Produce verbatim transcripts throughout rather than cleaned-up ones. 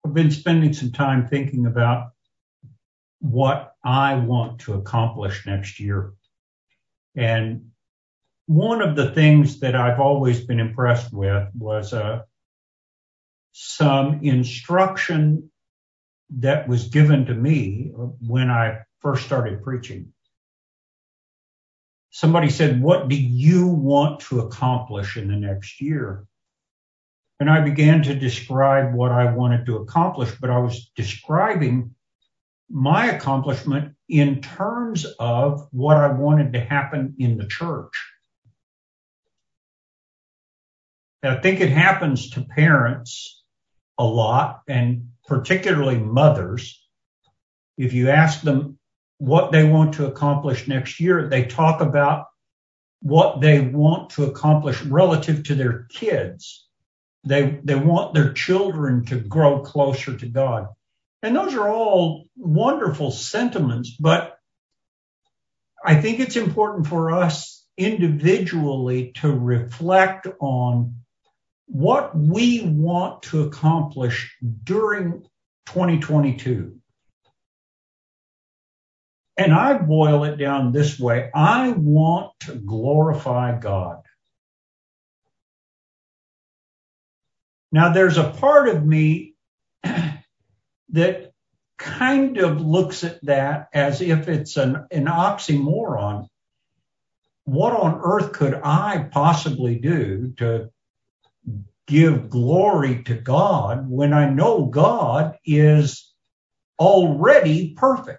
I've been spending some time thinking about what I want to accomplish next year. And one of the things that I've always been impressed with was uh, some instruction that was given to me when I first started preaching. Somebody said, "What do you want to accomplish in the next year?" And I began to describe what I wanted to accomplish, but I was describing my accomplishment in terms of what I wanted to happen in the church. I think it happens to parents a lot, and particularly mothers. If you ask them what they want to accomplish next year, they talk about what they want to accomplish relative to their kids. They, they want their children to grow closer to God. And those are all wonderful sentiments, but I think it's important for us individually to reflect on what we want to accomplish during twenty twenty-two. And I boil it down this way. I want to glorify God. Now, there's a part of me that kind of looks at that as if it's an, an oxymoron. What on earth could I possibly do to give glory to God when I know God is already perfect?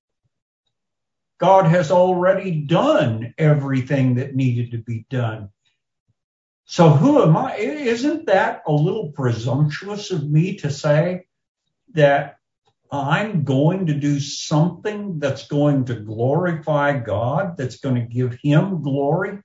God has already done everything that needed to be done. So who am I? Isn't that a little presumptuous of me to say that I'm going to do something that's going to glorify God, that's going to give him glory?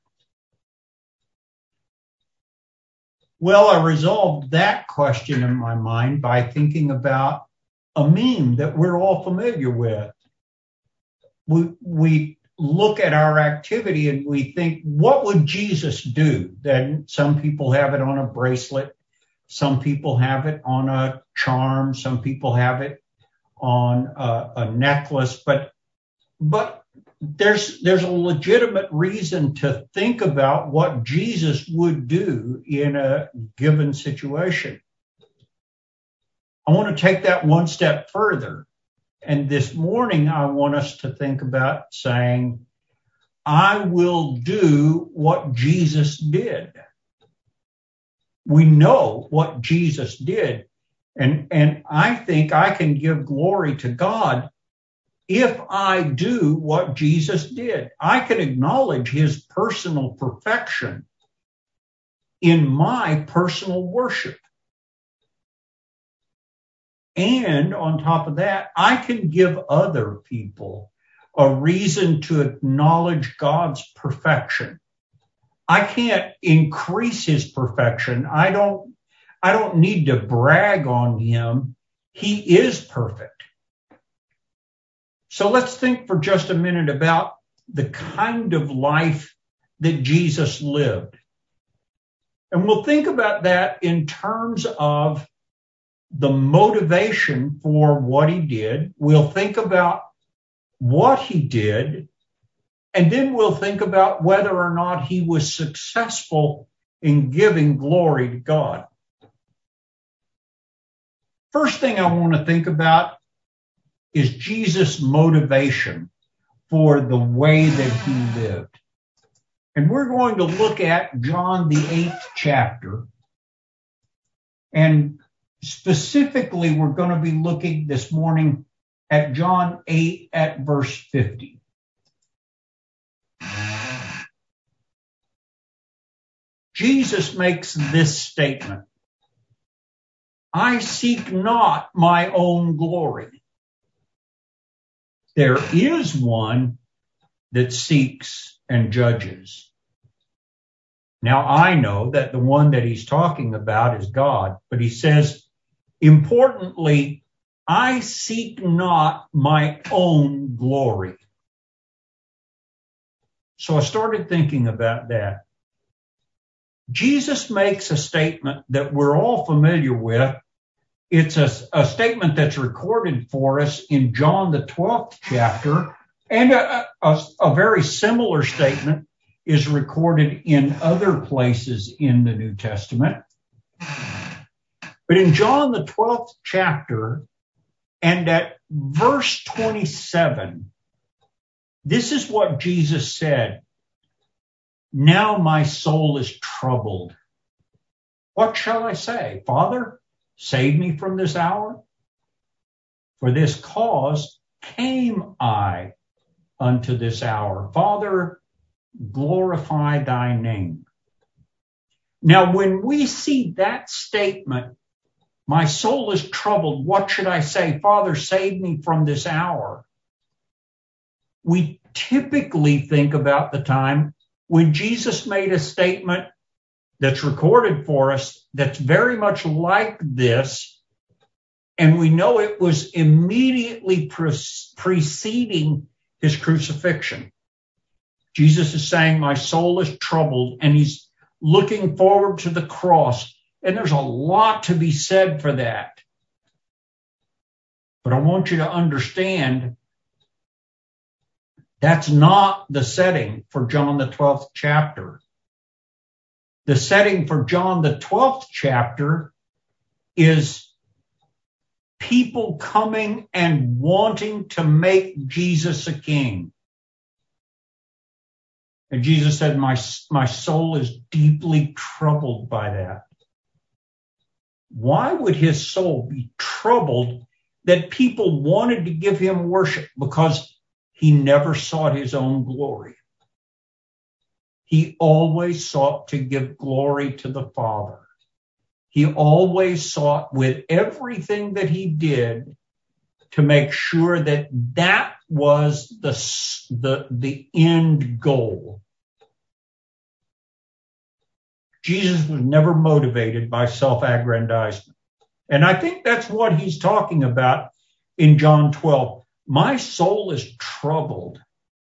Well, I resolved that question in my mind by thinking about a meme that we're all familiar with. We, we look at our activity and we think, what would Jesus do? Then some people have it on a bracelet. Some people have it on a charm. Some people have it on a, a necklace. But, but there's, there's a legitimate reason to think about what Jesus would do in a given situation. I want to take that one step further. And this morning, I want us to think about saying, I will do what Jesus did. We know what Jesus did. And, and I think I can give glory to God if I do what Jesus did. I can acknowledge his personal perfection in my personal worship. And on top of that, I can give other people a reason to acknowledge God's perfection. I can't increase his perfection. I don't, I don't need to brag on him. He is perfect. So let's think for just a minute about the kind of life that Jesus lived. And we'll think about that in terms of the motivation for what he did. We'll think about what he did, and then we'll think about whether or not he was successful in giving glory to God. First thing I want to think about is Jesus' motivation for the way that he lived. And we're going to look at John, the eighth chapter. And specifically, we're going to be looking this morning at John eight at verse fifty. Jesus makes this statement: I seek not my own glory. There is one that seeks and judges. Now, I know that the one that he's talking about is God, but he says, importantly, I seek not my own glory. So I started thinking about that. Jesus makes a statement that we're all familiar with It's a, a statement that's recorded for us in John, the twelfth chapter, and a, a, a very similar statement is recorded in other places in the New Testament. But in John, the twelfth chapter, and at verse twenty-seven, this is what Jesus said. Now my soul is troubled. What shall I say? Father, save me from this hour. For this cause came I unto this hour. Father, glorify thy name. Now, when we see that statement, my soul is troubled. What should I say? Father, save me from this hour. We typically think about the time when Jesus made a statement that's recorded for us that's very much like this, and we know it was immediately pre- preceding his crucifixion. Jesus is saying, my soul is troubled, and he's looking forward to the cross, and there's a lot to be said for that. But I want you to understand that's not the setting for John the twelfth chapter. The setting for John the twelfth chapter is people coming and wanting to make Jesus a king. And Jesus said, my, my soul is deeply troubled by that. Why would his soul be troubled that people wanted to give him worship? Because he never sought his own glory. He always sought to give glory to the Father. He always sought with everything that he did to make sure that that was the, the, the end goal. Jesus was never motivated by self-aggrandizement. And I think that's what he's talking about in John twelve. My soul is troubled.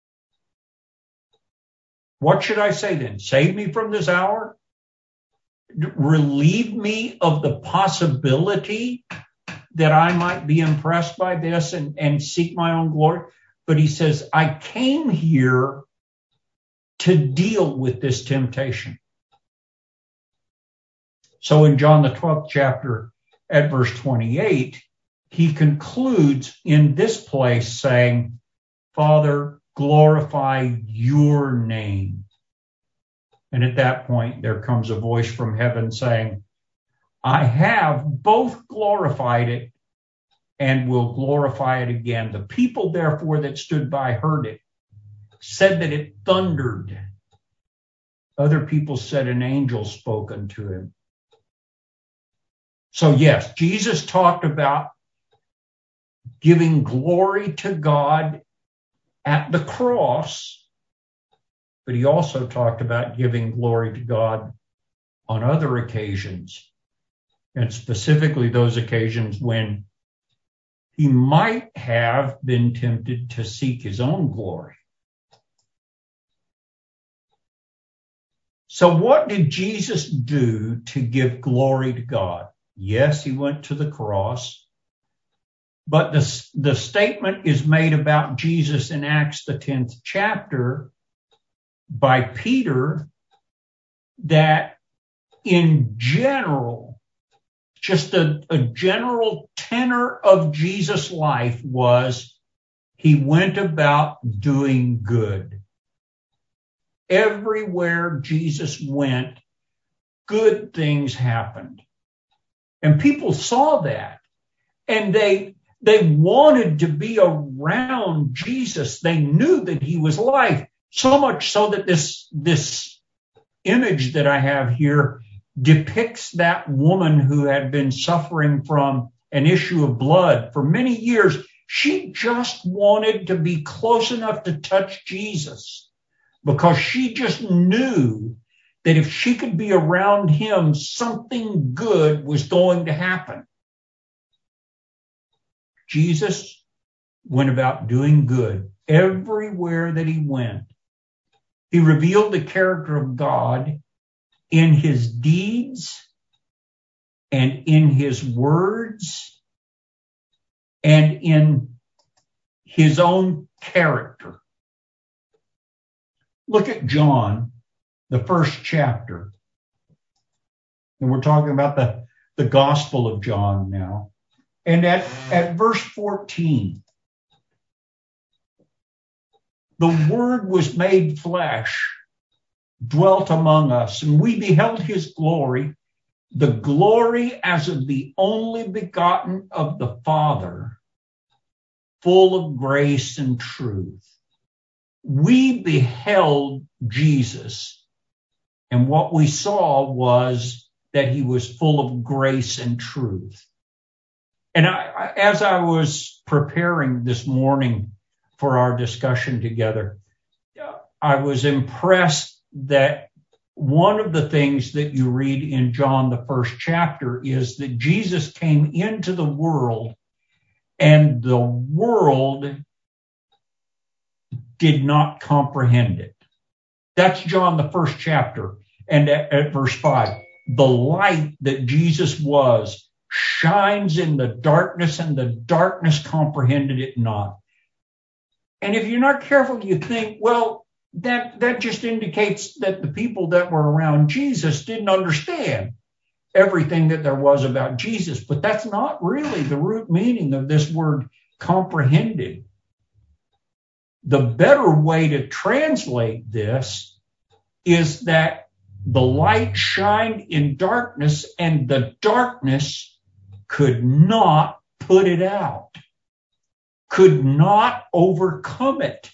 What should I say then? Save me from this hour? Relieve me of the possibility that I might be impressed by this and, and seek my own glory. But he says, I came here to deal with this temptation. So in John the twelfth chapter at verse twenty-eight, he concludes in this place saying, Father, glorify your name. And at that point, there comes a voice from heaven saying, I have both glorified it and will glorify it again. The people, therefore, that stood by heard it, said that it thundered. Other people said an angel spoke unto him. So yes, Jesus talked about giving glory to God at the cross, but he also talked about giving glory to God on other occasions, and specifically those occasions when he might have been tempted to seek his own glory. So what did Jesus do to give glory to God? Yes, he went to the cross, but the, the statement is made about Jesus in Acts, the tenth chapter, by Peter, that in general, just a, a general tenor of Jesus' life was he went about doing good. Everywhere Jesus went, good things happened. And people saw that, and they they wanted to be around Jesus. They knew that he was life, so much so that this, this image that I have here depicts that woman who had been suffering from an issue of blood for many years. She just wanted to be close enough to touch Jesus because she just knew that if she could be around him, something good was going to happen. Jesus went about doing good everywhere that he went. He revealed the character of God in his deeds and in his words and in his own character. Look at John, the first chapter. And we're talking about the, the Gospel of John now. And at, at verse fourteen, the Word was made flesh, dwelt among us, and we beheld his glory, the glory as of the only begotten of the Father, full of grace and truth. We beheld Jesus, and what we saw was that he was full of grace and truth. And I, as I was preparing this morning for our discussion together, I was impressed that one of the things that you read in John, the first chapter, is that Jesus came into the world and the world did not comprehend it. That's John, the first chapter. And at, at verse five, the light that Jesus was shines in the darkness, and the darkness comprehended it not. And if you're not careful, you think, well, that, that just indicates that the people that were around Jesus didn't understand everything that there was about Jesus. But that's not really the root meaning of this word comprehended. The better way to translate this is that the light shined in darkness, and the darkness could not put it out, could not overcome it.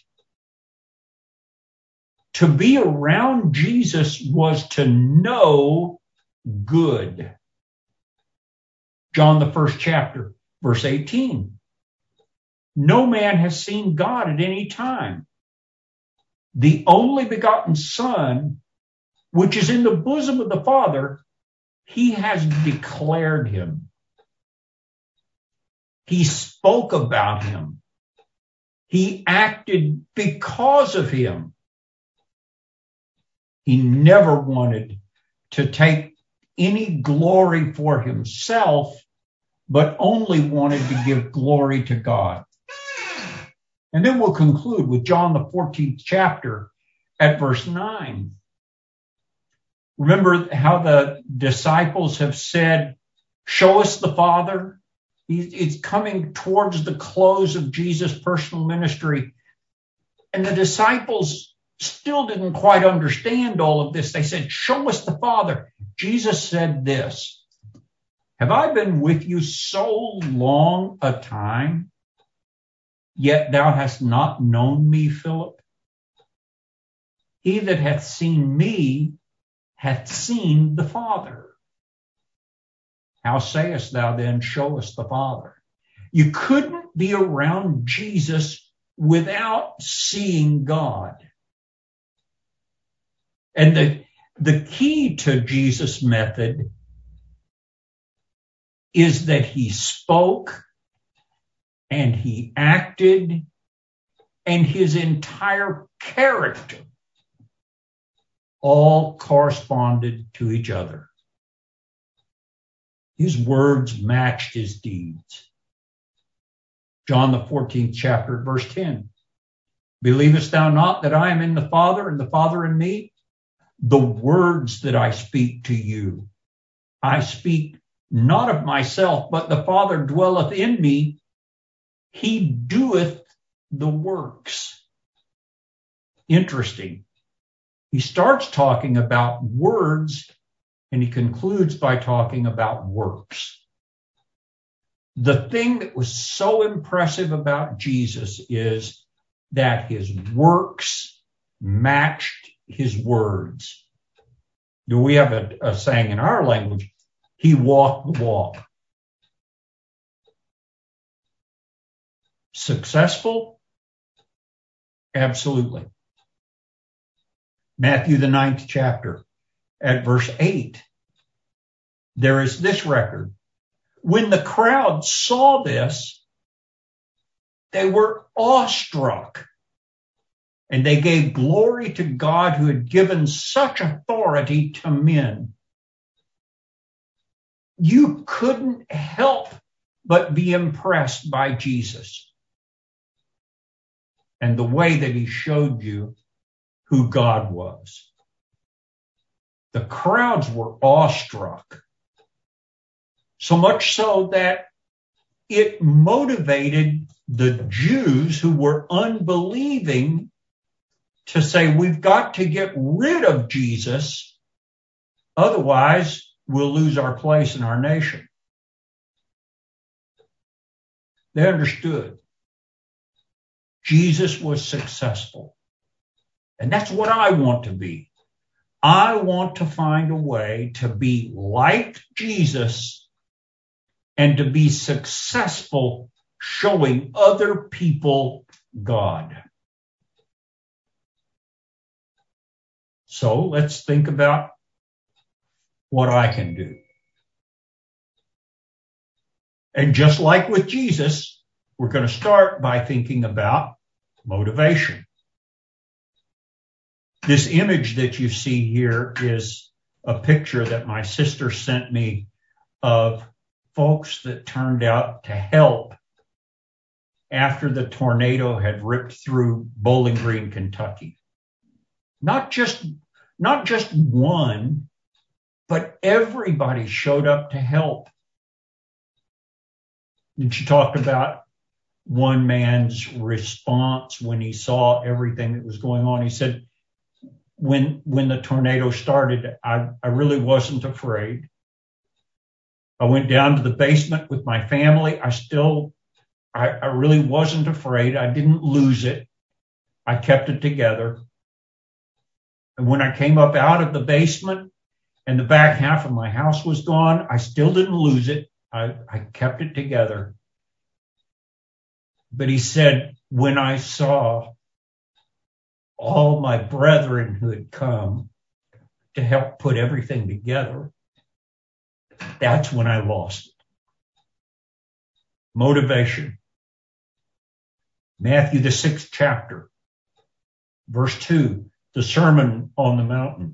To be around Jesus was to know good. John, the first chapter, verse eighteen. No man has seen God at any time. The only begotten Son, which is in the bosom of the Father, he has declared him. He spoke about him. He acted because of him. He never wanted to take any glory for himself, but only wanted to give glory to God. And then we'll conclude with John, the fourteenth chapter at verse nine. Remember how the disciples have said, show us the Father. It's coming towards the close of Jesus' personal ministry. And the disciples still didn't quite understand all of this. They said, show us the Father. Jesus said this, have I been with you so long a time, yet thou hast not known me, Philip? He that hath seen me hath seen the Father. How sayest thou then, show us the Father? You couldn't be around Jesus without seeing God. And the, the key to Jesus' method is that he spoke and he acted, and his entire character all corresponded to each other. His words matched his deeds. John, the fourteenth chapter, verse ten. Believest thou not that I am in the Father, and the Father in me? The words that I speak to you, I speak not of myself, but the Father dwelleth in me. He doeth the works. Interesting. He starts talking about words, and he concludes by talking about works. The thing that was so impressive about Jesus is that his works matched his words. Do we have a, a saying in our language? He walked the walk. Successful? Absolutely. Matthew, the ninth chapter, at verse eight, there is this record. When the crowd saw this, they were awestruck, and they gave glory to God who had given such authority to men. you couldn't help but be impressed by Jesus and the way that he showed you who God was. The crowds were awestruck, so much so that it motivated the Jews who were unbelieving to say, we've got to get rid of Jesus, otherwise we'll lose our place in our nation. They understood Jesus was successful. And that's what I want to be. I want to find a way to be like Jesus and to be successful showing other people God. So let's think about what I can do. And just like with Jesus, we're going to start by thinking about motivation. This image that you see here is a picture that my sister sent me of folks that turned out to help after the tornado had ripped through Bowling Green, Kentucky. Not just, not just one, but everybody showed up to help. And she talked about one man's response when he saw everything that was going on. He said, when, when the tornado started, I, I really wasn't afraid. I went down to the basement with my family. I still, I, I really wasn't afraid. I didn't lose it. I kept it together. And when I came up out of the basement and the back half of my house was gone, I still didn't lose it. I, I kept it together. But he said, when I saw all my brethren who had come to help put everything together, that's when I lost it. Motivation. Matthew, the sixth chapter, verse two, the Sermon on the Mountain.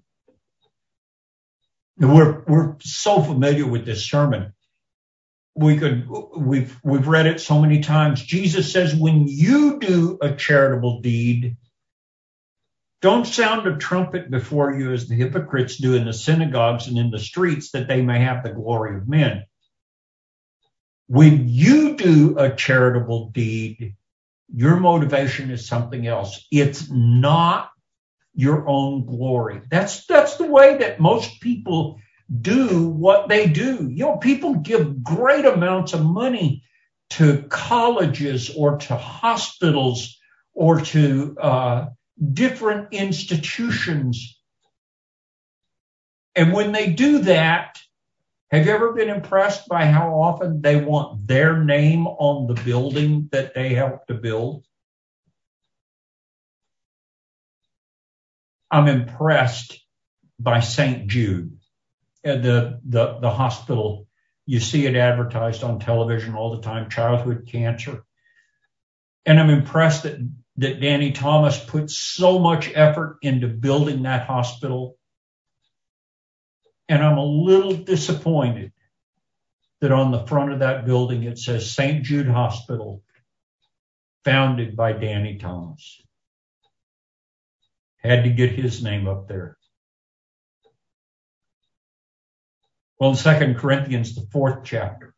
We're, we're so familiar with this sermon. We could, we've, we've read it so many times. Jesus says, when you do a charitable deed, don't sound a trumpet before you as the hypocrites do in the synagogues and in the streets, that they may have the glory of men. When you do a charitable deed, your motivation is something else. It's not your own glory. That's, that's the way that most people do what they do. You know, people give great amounts of money to colleges or to hospitals or to uh, different institutions. And when they do that, have you ever been impressed by how often they want their name on the building that they helped to build? I'm impressed by Saint Jude, the, the, the hospital. You see it advertised on television all the time, childhood cancer. And I'm impressed that, that Danny Thomas put so much effort into building that hospital. And I'm a little disappointed that on the front of that building it says Saint Jude Hospital, founded by Danny Thomas. Had to get his name up there. Well, in Second Corinthians, the fourth chapter,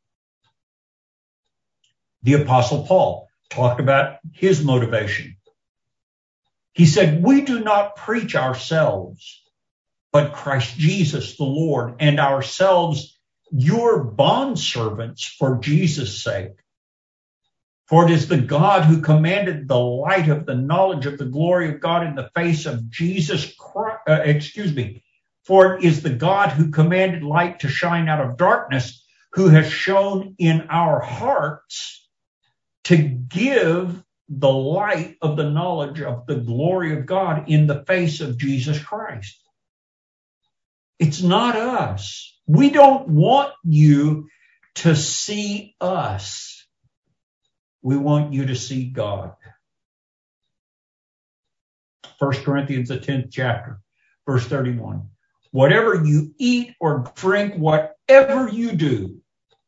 the Apostle Paul talked about his motivation. He said, we do not preach ourselves, but Christ Jesus the Lord, and ourselves your bondservants for Jesus' sake. For it is the God who commanded the light of the knowledge of the glory of God in the face of Jesus Christ, uh, excuse me, for it is the God who commanded light to shine out of darkness, who has shone in our hearts to give the light of the knowledge of the glory of God in the face of Jesus Christ. It's not us. We don't want you to see us. We want you to see God. First Corinthians, the tenth chapter, verse thirty-one. Whatever you eat or drink, what whatever you do,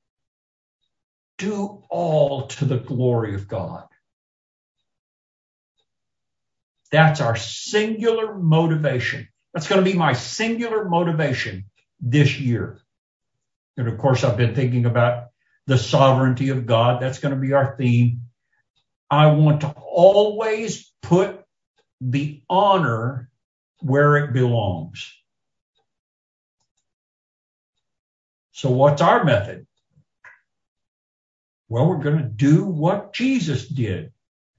do all to the glory of God. That's our singular motivation. That's going to be my singular motivation this year. And of course, I've been thinking about the sovereignty of God. That's going to be our theme. I want to always put the honor where it belongs. So what's our method? Well, we're going to do what Jesus did.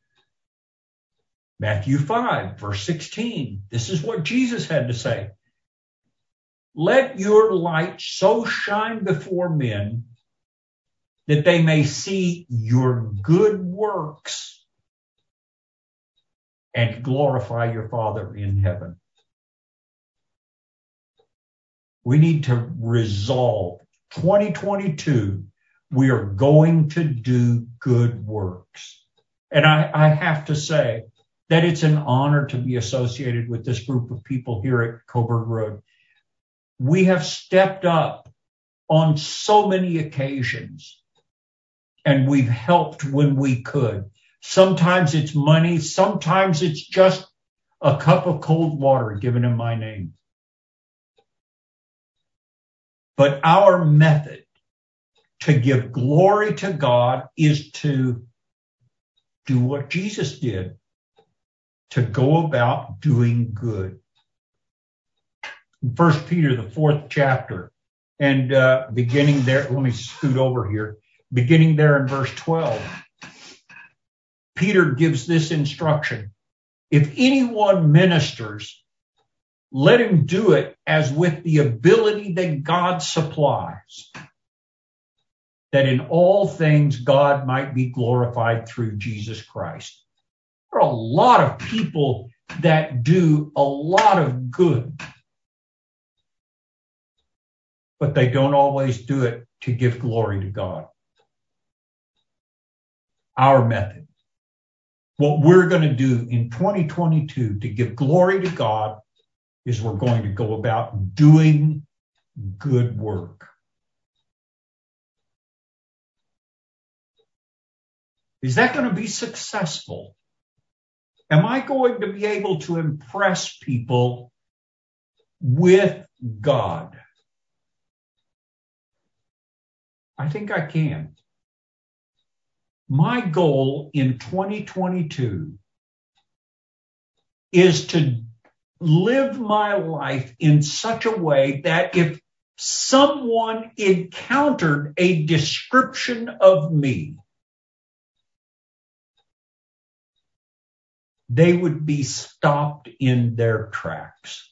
Matthew five, verse sixteen. This is what Jesus had to say. Let your light so shine before men that they may see your good works and glorify your Father in heaven. We need to resolve twenty twenty-two, we are going to do good works. And I, I have to say that it's an honor to be associated with this group of people here at Coburg Road. We have stepped up on so many occasions, and we've helped when we could. Sometimes it's money, sometimes it's just a cup of cold water given in my name. But our method to give glory to God is to do what Jesus did, to go about doing good. In First Peter, the fourth chapter, and uh, beginning there, let me scoot over here, beginning there in verse twelve, Peter gives this instruction. If anyone ministers, let him do it as with the ability that God supplies, that in all things God might be glorified through Jesus Christ. There are a lot of people that do a lot of good, but they don't always do it to give glory to God. Our method, what we're going to do in twenty twenty-two to give glory to God, is we're going to go about doing good work. Is that going to be successful? Am I going to be able to impress people with God? I think I can. My goal in twenty twenty-two is to live my life in such a way that if someone encountered a description of me, they would be stopped in their tracks.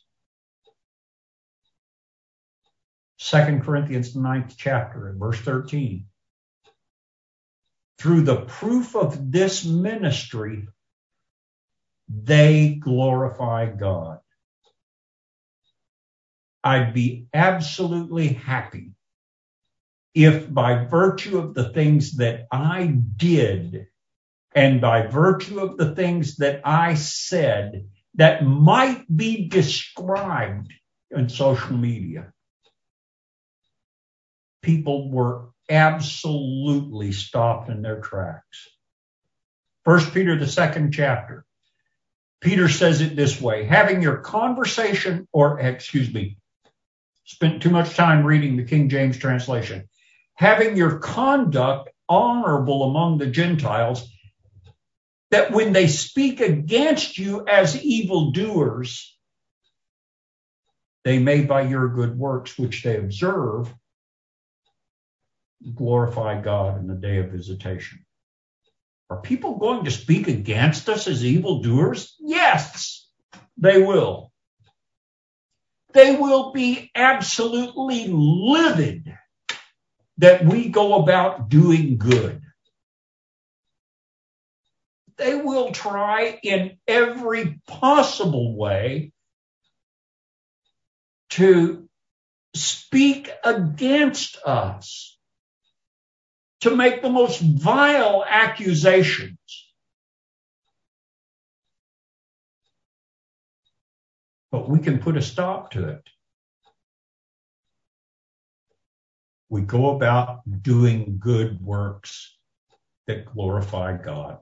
Second Corinthians, the ninth chapter, and verse thirteen. Through the proof of this ministry, they glorify God. I'd be absolutely happy if by virtue of the things that I did and by virtue of the things that I said that might be described in social media, people were absolutely stopped in their tracks. First Peter, the second chapter, Peter says it this way: having your conversation, or excuse me, spent too much time reading the King James translation, having your conduct honorable among the Gentiles, that when they speak against you as evildoers, they may by your good works, which they observe, glorify God in the day of visitation. Are people going to speak against us as evildoers? Yes, they will. They will be absolutely livid that we go about doing good. They will try in every possible way to speak against us, to make the most vile accusations. But we can put a stop to it. We go about doing good works that glorify God.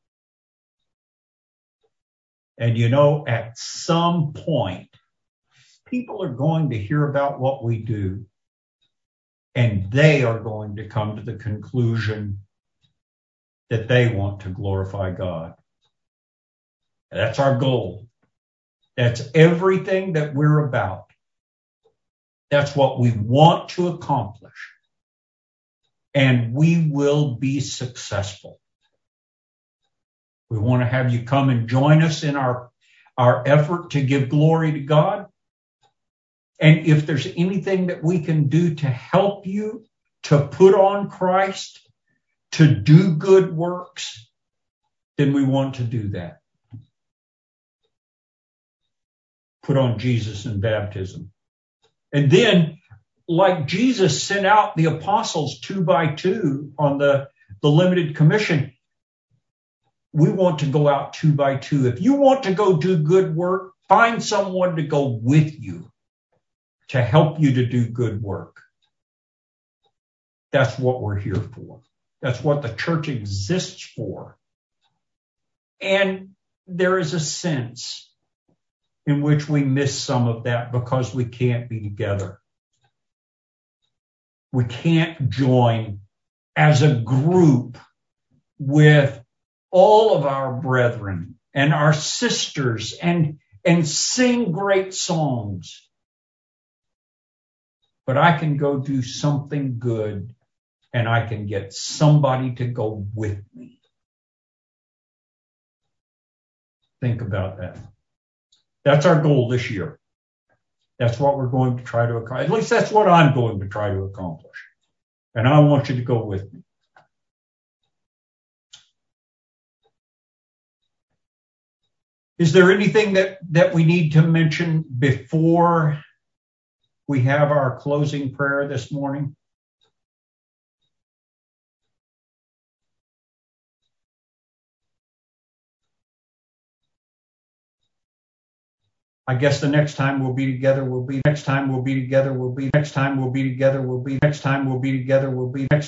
And you know, at some point, people are going to hear about what we do, and they are going to come to the conclusion that they want to glorify God. That's our goal. That's everything that we're about. That's what we want to accomplish. And we will be successful. We want to have you come and join us in our, our effort to give glory to God. And if there's anything that we can do to help you to put on Christ, to do good works, then we want to do that. Put on Jesus in baptism. And then, like Jesus sent out the apostles two by two on the, the limited commission, we want to go out two by two. If you want to go do good work, find someone to go with you to help you to do good work. That's what we're here for. That's what the church exists for. And there is a sense in which we miss some of that because we can't be together. We can't join as a group with all of our brethren and our sisters and, and sing great songs. But I can go do something good, and I can get somebody to go with me. Think about that. That's our goal this year. That's what we're going to try to accomplish. At least that's what I'm going to try to accomplish. And I want you to go with me. Is there anything that, that we need to mention before we have our closing prayer this morning? I guess the next time we'll be together will be next time we'll be together will be next time we'll be together will be next time we'll be together will be next